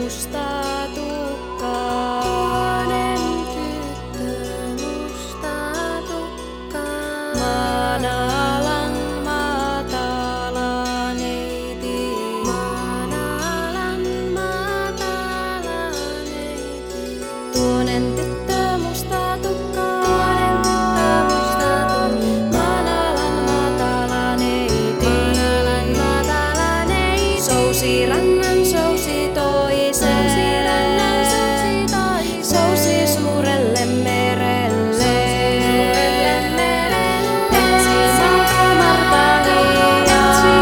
musta tukkaa. Tuonen tyttö musta tukkaa. Maanalan matala neiti. Maanalan matala neiti. Tuonen tyttö musta tukkaa. Tuonen tyttö musta tukkaa. Maanalan matala neiti. Maanalan matala neiti. Sousi rannan sousi toiseen. Sousi rannan sousi toiseen. Sousi suurelle merelle. Suurelle merelle. Etsimään martahia.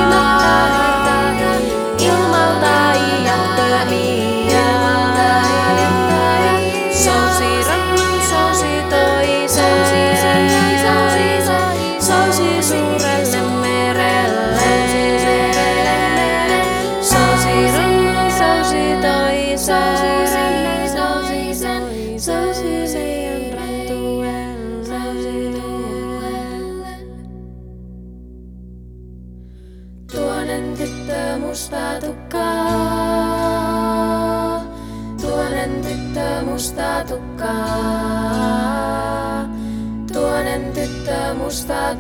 Ilmalta iättömiä. Sousi rannan sousi toiseen. Sousi suurelle merelle. Sousi rannan sousi toiseen. Sousi meidän rantuelle. Tuonen tyttö musta tukkaa. Tuonen tyttö musta tukkaa. Tuonen tyttö musta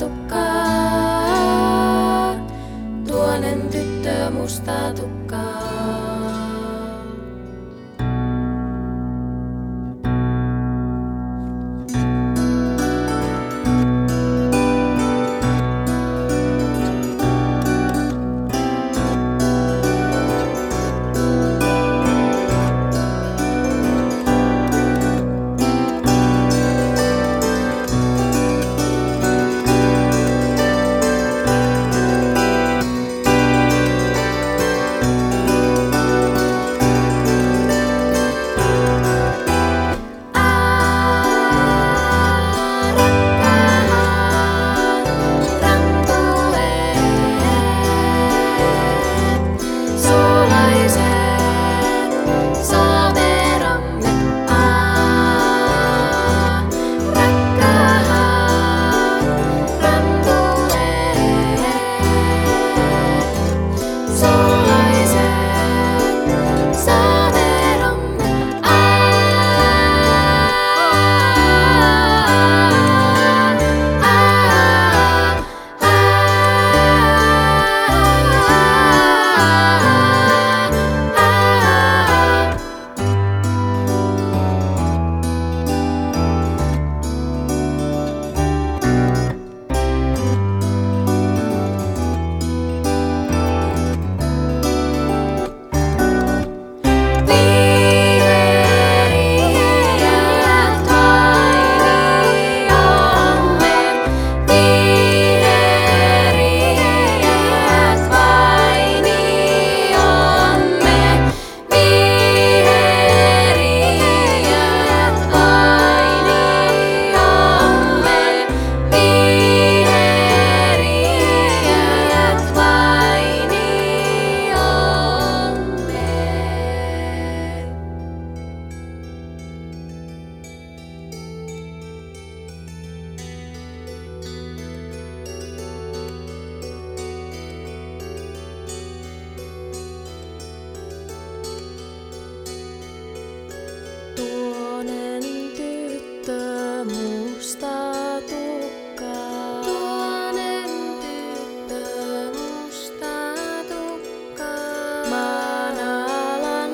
tukkaa. Tuonen tyttö musta tukkaa. Tuonen tyttö musta tukkaa. Tuonen tyttö musta tukkaa. Maanalan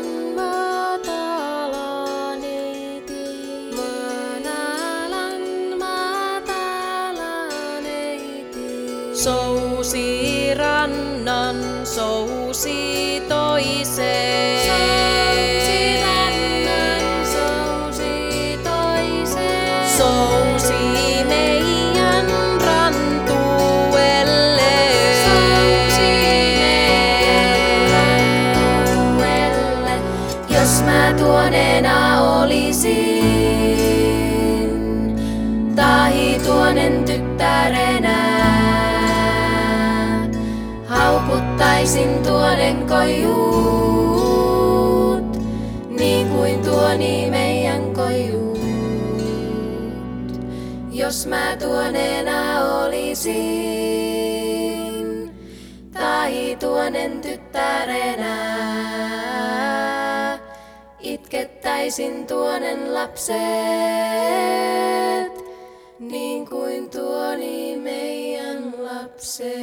matala neiti. Maanalan matala neiti. Sousi rannan sousi toiseen. Sousi rannan sousi toiseen. Sousi meidän rantuelle. Sousi meidän rantuelle. Jos mä tuonena olisin, tahi tuonen tyttärenä, haukuttaisin tuonen kojuut, niin kuin tuoni meidän kojuut. Jos mä tuonena olisin, tahi tuonen tyttärenä, pitäisin tuonen lapset, niin kuin tuoni meidän lapset.